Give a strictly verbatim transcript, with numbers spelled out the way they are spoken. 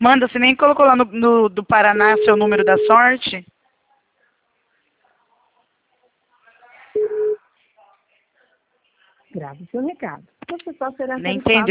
Manda, você nem colocou lá no, no do Paraná seu número da sorte? Grave seu recado. Você só será Nem tarifado